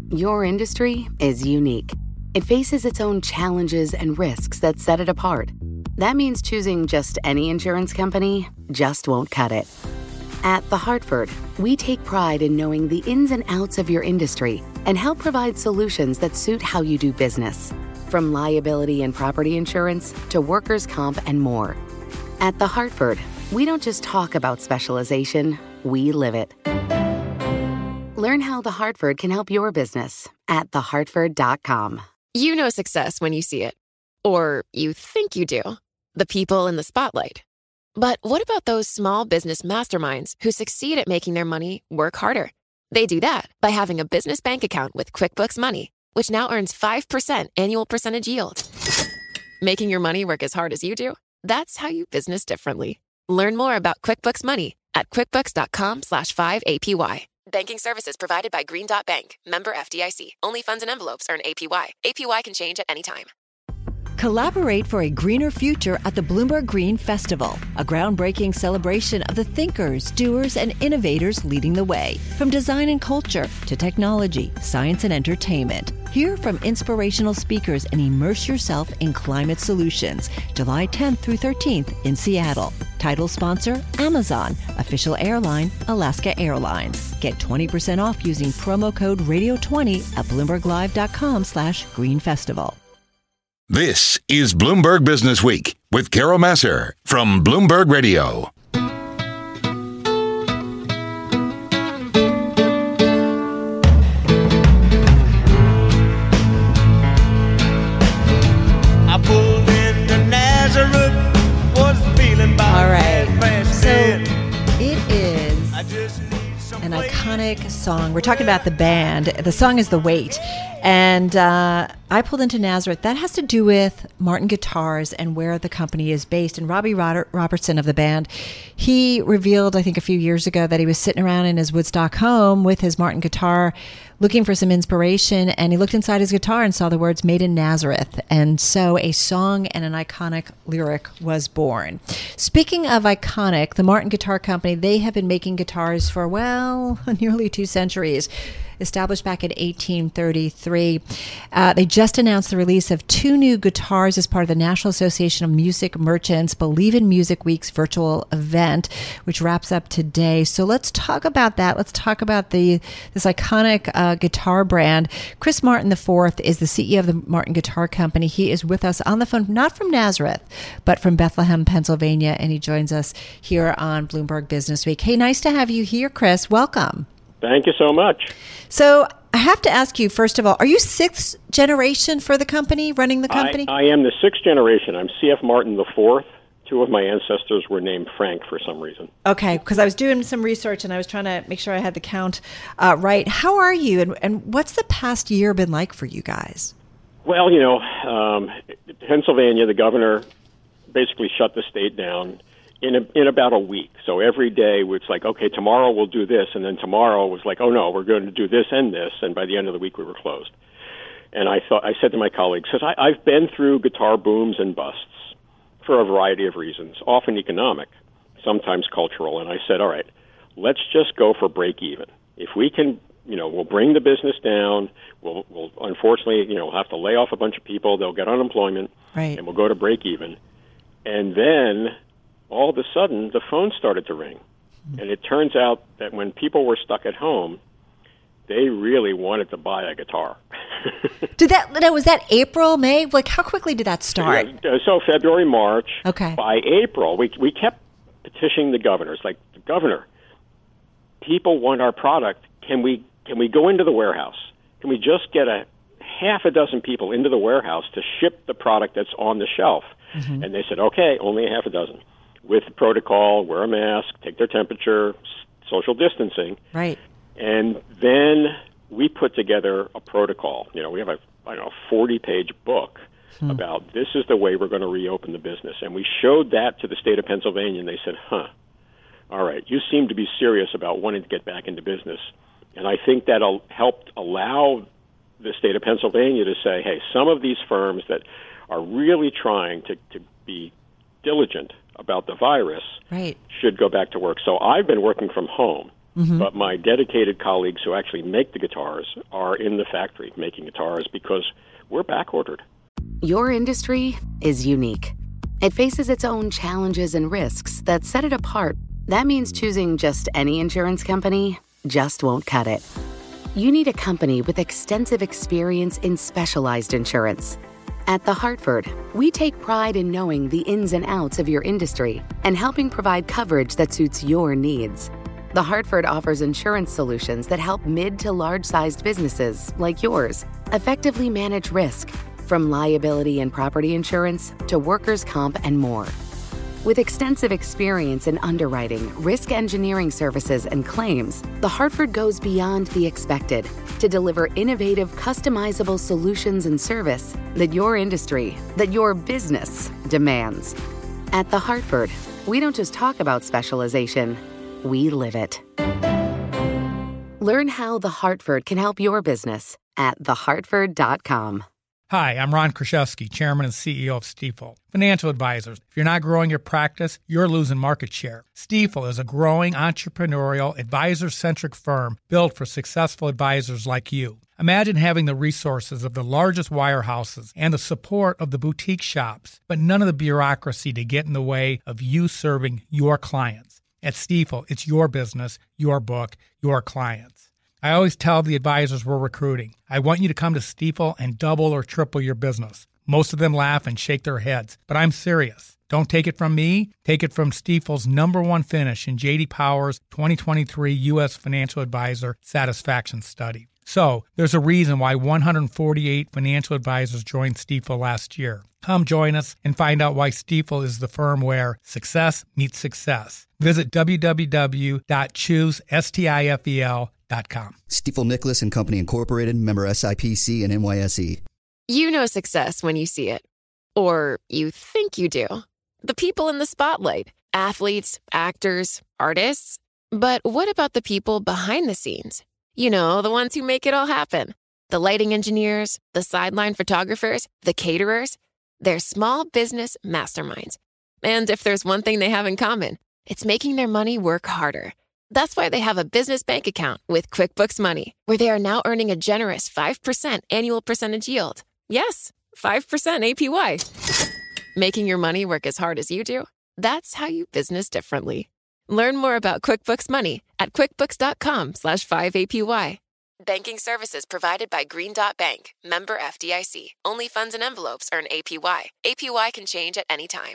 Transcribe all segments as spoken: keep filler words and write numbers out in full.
Your industry is unique. It faces its own challenges and risks that set it apart. That means choosing just any insurance company just won't cut it. At The Hartford, we take pride in knowing the ins and outs of your industry and help provide solutions that suit how you do business. From liability and property insurance to workers' comp and more. At The Hartford, we don't just talk about specialization, we live it. Learn how The Hartford can help your business at the hartford dot com. You know success when you see it. Or you think you do. The people in the spotlight. But what about those small business masterminds who succeed at making their money work harder? They do that by having a business bank account with QuickBooks Money, which now earns five percent annual percentage yield. Making your money work as hard as you do? That's how you business differently. Learn more about QuickBooks Money at quickbooks.com slash 5APY. Banking services provided by Green Dot Bank. Member F D I C. Only funds and envelopes earn A P Y. A P Y can change at any time. Collaborate for a greener future at the Bloomberg Green Festival, a groundbreaking celebration of the thinkers, doers, and innovators leading the way. From design and culture to technology, science, and entertainment. Hear from inspirational speakers and immerse yourself in climate solutions. July tenth through thirteenth in Seattle. Title sponsor, Amazon. Official airline, Alaska Airlines. Get twenty percent off using promo code radio twenty at bloomberglive.com slash green festival. This is Bloomberg Business Week with Carol Massar from Bloomberg Radio. I pulled into Nazareth, was feeling about all right. So it is an place. iconic song. We're talking about the band. The song is The Wait. And uh, I pulled into Nazareth. That has to do with Martin Guitars and where the company is based. And Robbie Roder- Robertson of the band, he revealed, I think a few years ago, that he was sitting around in his Woodstock home with his Martin guitar looking for some inspiration. And he looked inside his guitar and saw the words Made in Nazareth. And so a song and an iconic lyric was born. Speaking of iconic, the Martin Guitar Company, they have been making guitars for, well, nearly two centuries. Established back in eighteen thirty-three. Uh, they just announced the release of two new guitars as part of the National Association of Music Merchants Believe in Music Week's virtual event, which wraps up today. So let's talk about that. Let's talk about the this iconic uh, guitar brand. Chris Martin the fourth is the C E O of the Martin Guitar Company. He is with us on the phone, not from Nazareth, but from Bethlehem, Pennsylvania, and he joins us here on Bloomberg Business Week. Hey, nice to have you here, Chris. Welcome. Thank you so much. So I have to ask you, first of all, are you sixth generation for the company, running the company? I, I am the sixth generation. I'm C F Martin the fourth. Two of my ancestors were named Frank for some reason. Okay, because I was doing some research and I was trying to make sure I had the count uh, right. How are you, and, and what's the past year been like for you guys? Well, you know, um, Pennsylvania, the governor basically shut the state down in a, in about a week. So every day it's like, okay, tomorrow we'll do this, and then tomorrow was like, oh no, we're going to do this and this, and by the end of the week we were closed. And I thought, I said to my colleagues, because I've been through guitar booms and busts for a variety of reasons, often economic, sometimes cultural, and I said, all right, let's just go for break even. If we can, you know, we'll bring the business down. We'll, we'll unfortunately, you know, have to lay off a bunch of people. They'll get unemployment, right, and we'll go to break even. And then all of a sudden, the phone started to ring. And it turns out that when people were stuck at home, they really wanted to buy a guitar. Did that, now, was that April, May? Like, how quickly did that start? Yeah, so February, March. Okay. By April, we we kept petitioning the governors, like, Governor, people want our product. Can we can we go into the warehouse? Can we just get a half a dozen people into the warehouse to ship the product that's on the shelf? Mm-hmm. And they said, okay, only a half a dozen. With protocol, wear a mask, take their temperature, social distancing. Right. And then we put together a protocol. You know, we have a, I don't know, forty-page book hmm. about this is the way we're going to reopen the business. And we showed that to the state of Pennsylvania, and they said, huh, all right, you seem to be serious about wanting to get back into business. And I think that helped allow the state of Pennsylvania to say, hey, some of these firms that are really trying to, to be diligent about the virus right. should go back to work. So I've been working from home Mm-hmm. But my dedicated colleagues who actually make the guitars are in the factory making guitars because we're back ordered. Your industry is unique. It faces its own challenges and risks that set it apart. That means choosing just any insurance company just won't cut it. You need a company with extensive experience in specialized insurance. At The Hartford, we take pride in knowing the ins and outs of your industry and helping provide coverage that suits your needs. The Hartford offers insurance solutions that help mid to large-sized businesses like yours effectively manage risk, from liability and property insurance to workers' comp and more. With extensive experience in underwriting, risk engineering services, and claims, The Hartford goes beyond the expected to deliver innovative, customizable solutions and service that your industry, that your business demands. At The Hartford, we don't just talk about specialization, we live it. Learn how The Hartford can help your business at the hartford dot com. Hi, I'm Ron Kraszewski, Chairman and C E O of Stifel. Financial advisors, if you're not growing your practice, you're losing market share. Stifel is a growing entrepreneurial, advisor-centric firm built for successful advisors like you. Imagine having the resources of the largest wirehouses and the support of the boutique shops, but none of the bureaucracy to get in the way of you serving your clients. At Stifel, it's your business, your book, your clients. I always tell the advisors we're recruiting, I want you to come to Stifel and double or triple your business. Most of them laugh and shake their heads, but I'm serious. Don't take it from me. Take it from Stifel's number one finish in J D Power's twenty twenty-three U S Financial Advisor Satisfaction Study. So, there's a reason why one hundred forty-eight financial advisors joined Stifel last year. Come join us and find out why Stifel is the firm where success meets success. Visit w w w dot choose stifel dot com. Stifel Nicholas and Company Incorporated, member S I P C and N Y S E. You know success when you see it. Or you think you do. The people in the spotlight. Athletes, actors, artists. But what about the people behind the scenes? You know, the ones who make it all happen. The lighting engineers, the sideline photographers, the caterers. They're small business masterminds. And if there's one thing they have in common, it's making their money work harder. That's why they have a business bank account with QuickBooks Money, where they are now earning a generous five percent annual percentage yield. Yes, five percent A P Y. Making your money work as hard as you do? That's how you business differently. Learn more about QuickBooks Money at quickbooks.com slash 5APY. Banking services provided by Green Dot Bank, member F D I C. Only funds and envelopes earn A P Y. A P Y can change at any time.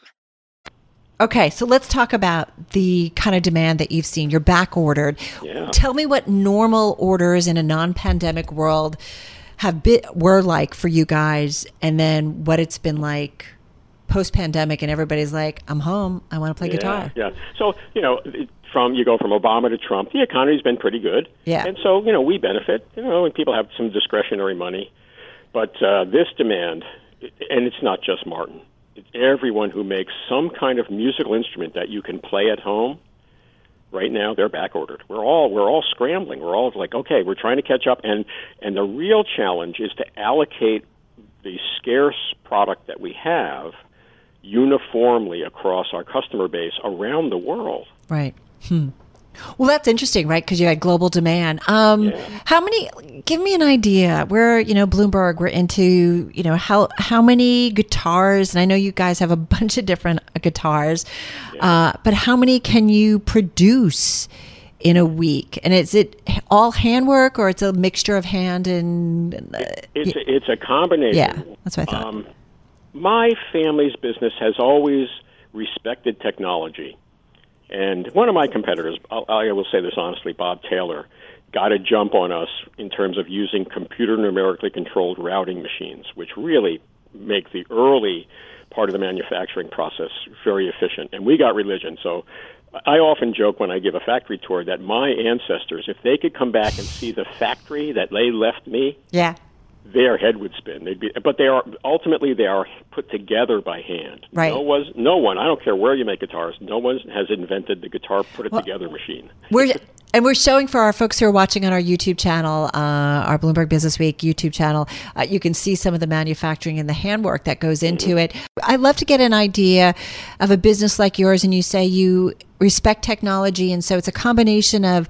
Okay, so let's talk about the kind of demand that you've seen. You're back ordered. Yeah. Tell me what normal orders in a non-pandemic world have been were like for you guys, and then what it's been like post-pandemic, and everybody's like, I'm home, I want to play yeah, guitar. Yeah. So, you know, from you go from Obama to Trump, the economy's been pretty good. Yeah. And so, you know, we benefit, you know, and people have some discretionary money. But uh, this demand, and it's not just Martin, it's everyone who makes some kind of musical instrument that you can play at home. Right now, they're back ordered. We're all we're all scrambling. We're all like, okay, we're trying to catch up, and and the real challenge is to allocate the scarce product that we have uniformly across our customer base around the world. Right. Hmm. Well, that's interesting, right? Because you had global demand. Um, Yeah. How many? Give me an idea. We're, you know, Bloomberg. We're into, you know, how how many guitars? And I know you guys have a bunch of different guitars, Yeah. uh, but how many can you produce in a week? And is it all handwork, or it's a mixture of hand and? Uh, It's a, it's a combination. Yeah, that's what I thought. Um, my family's business has always respected technology. And one of my competitors, I'll, I will say this honestly, Bob Taylor, got a jump on us in terms of using computer numerically controlled routing machines, which really make the early part of the manufacturing process very efficient. And we got religion. So I often joke when I give a factory tour that my ancestors, if they could come back and see the factory that they left me, yeah. their head would spin. They'd be, but they are ultimately they are put together by hand. Right. No was no one. I don't care where you make guitars. No one has invented the guitar put it Well, together machine. We're And we're showing for our folks who are watching on our YouTube channel, uh, our Bloomberg Business Week YouTube channel, uh, you can see some of the manufacturing and the handwork that goes into it. I'd love to get an idea of a business like yours, and you say you respect technology, and so it's a combination of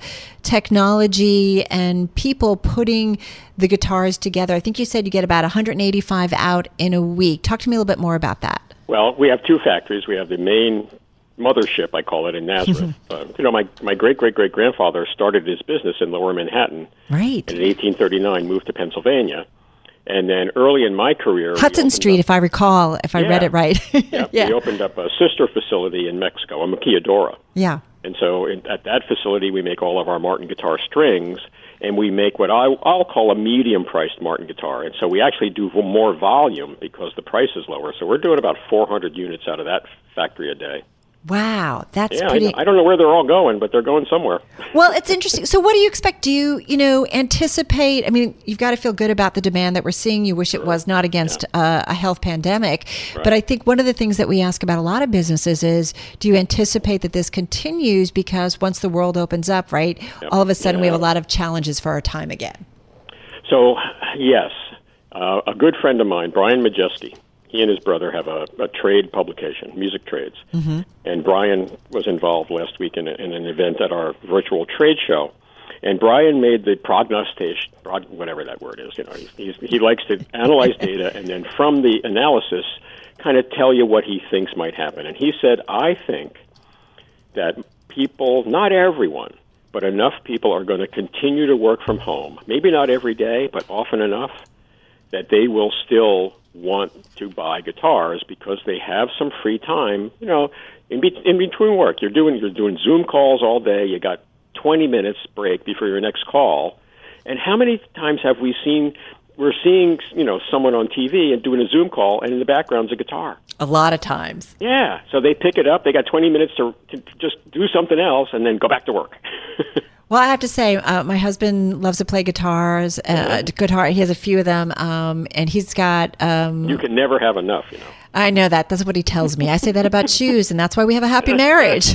technology and people putting the guitars together. I think you said you get about one hundred eighty-five out in a week. Talk to me a little bit more about that. Well, we have two factories. We have the main mothership, I call it, in Nazareth. uh, you know, my, my great-great-great-grandfather started his business in Lower Manhattan. Right. And in eighteen thirty-nine moved to Pennsylvania. And then early in my career... Hudson Street, up, if I recall, if I yeah, read it right. yeah, yeah, we opened up a sister facility in Mexico, a maquiladora. Yeah. And so in, at that facility, we make all of our Martin guitar strings, and we make what I, I'll call a medium-priced Martin guitar. And so we actually do more volume because the price is lower. So we're doing about four hundred units out of that factory a day. Wow, that's yeah, pretty... I, I don't know where they're all going, but they're going somewhere. Well, it's interesting. So what do you expect? Do you, you know, anticipate... I mean, you've got to feel good about the demand that we're seeing. You wish it was not against yeah. uh, a health pandemic. Right. But I think one of the things that we ask about a lot of businesses is, do you anticipate that this continues? Because once the world opens up, right, yep. all of a sudden yeah. we have a lot of challenges for our time again. So, yes. Uh, a good friend of mine, Brian Majeski, he and his brother have a, a trade publication, Music Trades. Mm-hmm. And Brian was involved last week in, a, in an event at our virtual trade show. And Brian made the prognostication, whatever that word is. You know, he's, he likes to analyze data and then from the analysis kind of tell you what he thinks might happen. And he said, I think that people, not everyone, but enough people are going to continue to work from home. Maybe not every day, but often enough that they will still want to buy guitars because they have some free time, you know, in, be- in between work. You're doing you're doing Zoom calls all day. You got twenty minutes break before your next call. And how many times have we seen we're seeing, you know, someone on T V and doing a Zoom call and in the background's a guitar? A lot of times. Yeah. So they pick it up. They got twenty minutes to, to just do something else and then go back to work. Well, I have to say, uh, my husband loves to play guitars. Uh, yeah. Guitar, he has a few of them, um, and he's got. Um, you can never have enough, you know. I know that. That's what he tells me. I say that about shoes, and that's why we have a happy marriage.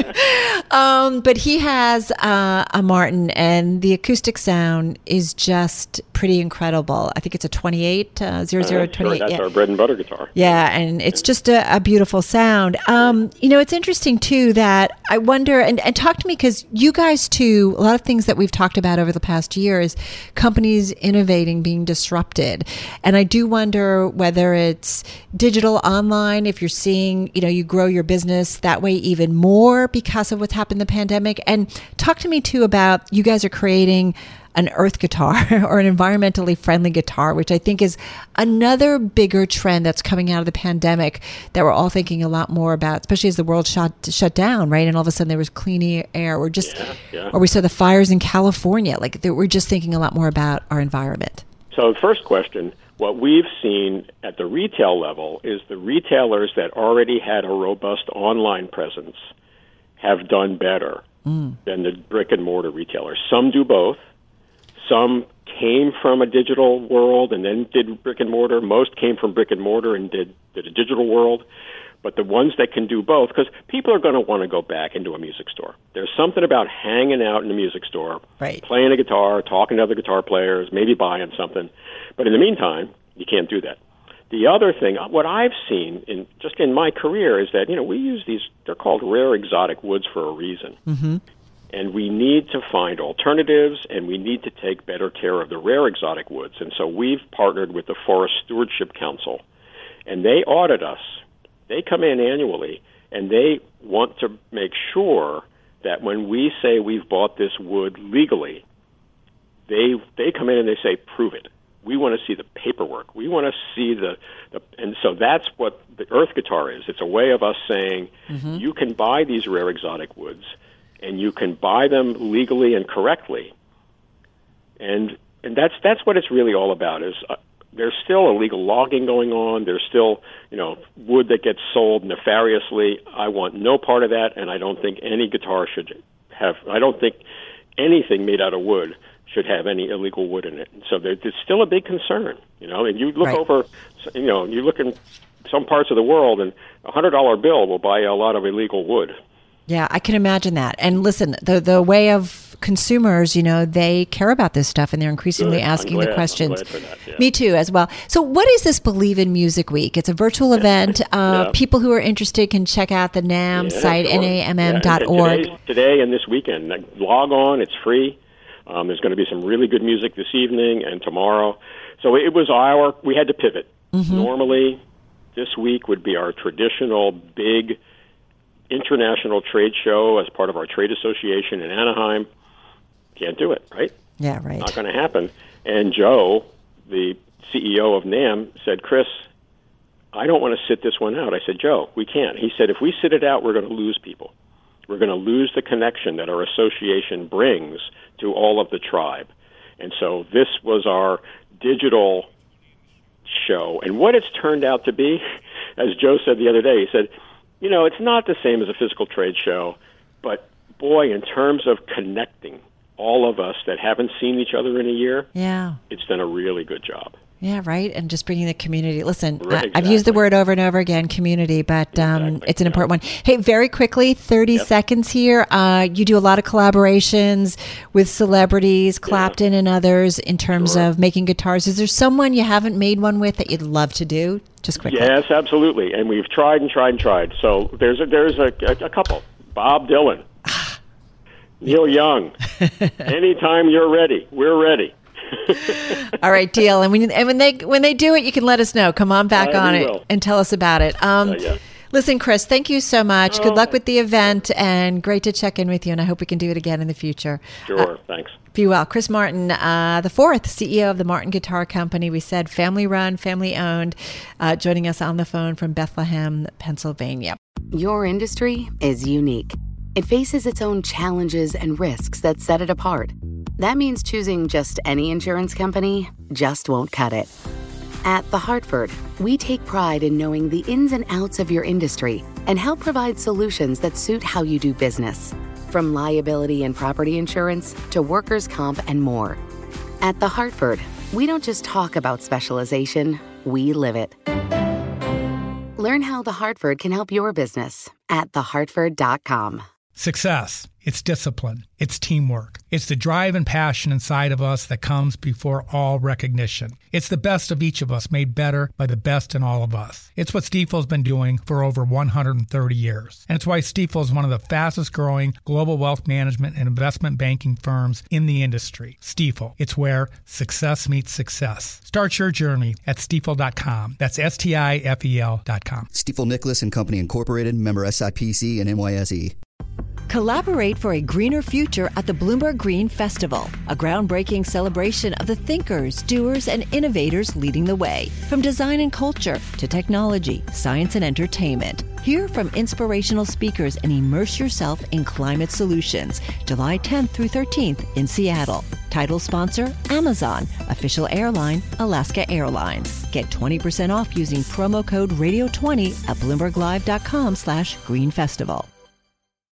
um, but he has uh, a Martin, and the acoustic sound is just pretty incredible. I think it's a twenty-eight, uh, zero zero twenty-eight. Sure, that's yeah. our bread and butter guitar. Yeah, and it's just a, a beautiful sound. Um, you know, it's interesting, too, that I wonder, and, and talk to me, because you guys, too, a lot of things that we've talked about over the past year is companies innovating, being disrupted. And I do wonder whether it's digital, online, if you're seeing, you know, you grow your business that way even more because of what's happened in the pandemic. And talk to me too about, you guys are creating an earth guitar or an environmentally friendly guitar, which I think is another bigger trend that's coming out of the pandemic that we're all thinking a lot more about, especially as the world shut shut down, right? And all of a sudden there was clean air, or just, yeah, yeah. or we saw the fires in California. Like, we're just thinking a lot more about our environment. So the first question, what we've seen at the retail level is the retailers that already had a robust online presence have done better mm. than the brick-and-mortar retailers. Some do both. Some came from a digital world and then did brick-and-mortar. Most came from brick-and-mortar and did, did a digital world. But the ones that can do both, because people are going to want to go back into a music store. There's something about hanging out in a music store, right. playing a guitar, talking to other guitar players, maybe buying something. But in the meantime, you can't do that. The other thing, what I've seen in just in my career is that, you know, we use these, they're called rare exotic woods for a reason. Mm-hmm. And we need to find alternatives, and we need to take better care of the rare exotic woods. And so we've partnered with the Forest Stewardship Council, and they audit us. They come in annually, and they want to make sure that when we say we've bought this wood legally, they they come in and they say, prove it. We want to see the paperwork. We want to see the, the and so that's what the earth guitar is. It's a way of us saying, mm-hmm. you can buy these rare exotic woods, and you can buy them legally and correctly. And and that's that's what it's really all about. Is uh, there's still illegal logging going on. There's still, you know, wood that gets sold nefariously. I want no part of that, and I don't think any guitar should have. I don't think anything made out of wood should have any illegal wood in it. So there, there's still a big concern, you know. And you look right. over, you know, you look in some parts of the world, and a hundred dollar bill will buy you a lot of illegal wood. Yeah, I can imagine that. And listen, the the way of consumers, you know, they care about this stuff and they're increasingly Good. asking glad, the questions. I'm glad for that, yeah. Me too, as well. So what is this Believe in Music Week? It's a virtual event. Uh, Yeah. People who are interested can check out the NAMM Yeah, site, sure. N A M M Yeah, dot and org. Today, today and this weekend. Like, log on. It's free. Um, there's going to be some really good music this evening and tomorrow. So it was our, we had to pivot. Mm-hmm. Normally, this week would be our traditional big international trade show as part of our trade association in Anaheim. Can't do it, right? Yeah, right. Not going to happen. And Joe, the C E O of NAMM, said, Chris, I don't want to sit this one out. I said, Joe, we can't. He said, if we sit it out, we're going to lose people. We're going to lose the connection that our association brings to all of the tribe. And so this was our digital show. And what it's turned out to be, as Joe said the other day, he said, you know, it's not the same as a physical trade show, but boy, in terms of connecting all of us that haven't seen each other in a year, Yeah. it's done a really good job. Yeah, right. And just bringing the community. Listen, Right, I- I've used the exactly. word over and over again, community, but um, Exactly, it's an yeah. important one. Hey, very quickly, thirty Yep. seconds here. Uh, you do a lot of collaborations with celebrities, Clapton and others, in terms Sure. of making guitars. Is there someone you haven't made one with that you'd love to do? Just quickly. Yes, absolutely. And we've tried and tried and tried. So there's a, there's a, a, a couple. Bob Dylan, Neil Young. Anytime you're ready, we're ready. All right, deal. And when and when they when they do it, you can let us know. Come on back Uh, on we it will. and tell us about it. Um, Uh, yeah. Listen, Chris, thank you so much. Good Oh. luck with the event, and great to check in with you. And I hope we can do it again in the future. Sure, thanks. Be well. Chris Martin, uh, the fourth C E O of the Martin Guitar Company. We said family run, family owned, uh, joining us on the phone from Bethlehem, Pennsylvania. Your industry is unique. It faces its own challenges and risks that set it apart. That means choosing just any insurance company just won't cut it. At The Hartford, we take pride in knowing the ins and outs of your industry and help provide solutions that suit how you do business. From liability and property insurance to workers' comp and more. At The Hartford, we don't just talk about specialization, we live it. Learn how The Hartford can help your business at the hartford dot com. Success. It's discipline. It's teamwork. It's the drive and passion inside of us that comes before all recognition. It's the best of each of us made better by the best in all of us. It's what Stifel's been doing for over one hundred thirty years. And it's why Stifel is one of the fastest growing global wealth management and investment banking firms in the industry. Stifel. It's where success meets success. Start your journey at stifel dot com. That's S T I F E L dot com. Stifel Nicholas and Company Incorporated, member S I P C and N Y S E. Collaborate for a greener future at the Bloomberg Green Festival, a groundbreaking celebration of the thinkers, doers, and innovators leading the way. From design and culture to technology, science, and entertainment. Hear from inspirational speakers and immerse yourself in climate solutions. July tenth through thirteenth in Seattle. Title sponsor, Amazon. Official airline, Alaska Airlines. Get twenty percent off using promo code radio twenty at bloomberg live dot com slash green festival.